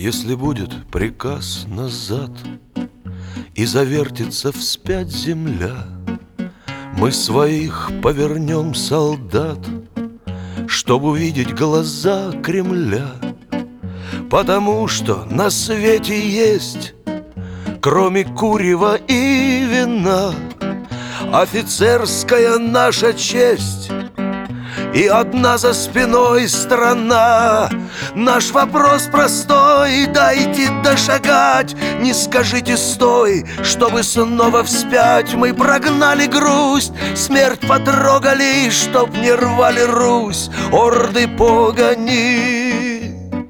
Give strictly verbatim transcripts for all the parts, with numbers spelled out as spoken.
Если будет приказ назад и завертится вспять земля, мы своих повернем солдат, чтобы увидеть глаза Кремля. Потому что на свете есть, кроме курева и вина, офицерская наша честь и одна за спиной страна. Наш вопрос простой: дайте дошагать, не скажите стой, чтобы снова вспять. Мы прогнали грусть, смерть потрогали, чтоб не рвали Русь орды погони.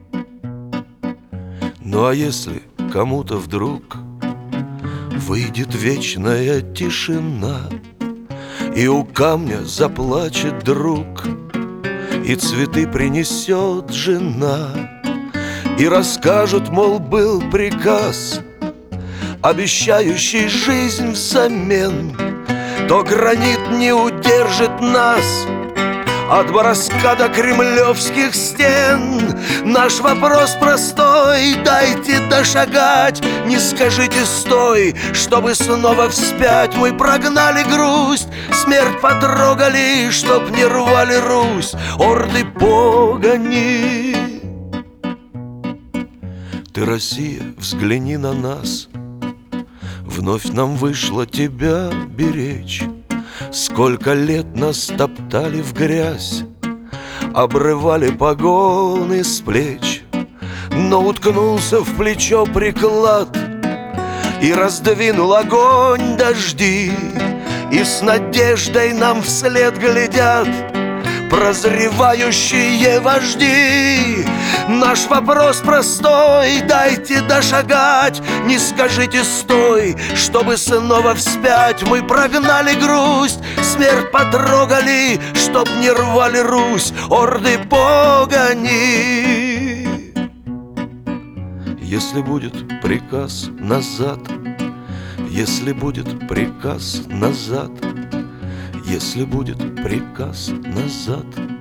Ну а если кому-то вдруг выйдет вечная тишина, и у камня заплачет друг, и цветы принесет жена, и расскажут, мол, был приказ, обещающий жизнь взамен, то гранит не удержит нас от Боровска до кремлевских стен. Наш вопрос простой: дайте дошагать, не скажите стой, чтобы снова вспять. Мы прогнали грусть, смерть потрогали, чтоб не рвали Русь орды погони. Ты, Россия, взгляни на нас, вновь нам вышло тебя беречь. Сколько лет нас топтали в грязь, обрывали погоны с плеч, но уткнулся в плечо приклад и раздвинул огонь дожди, и с надеждой нам вслед глядят прозревающие вожди. Наш вопрос простой: дайте дошагать, не скажите стой, чтобы снова вспять. Мы прогнали грусть, смерть потрогали, чтоб не рвали Русь орды погони. Если будет приказ назад, если будет приказ назад, если будет приказ назад,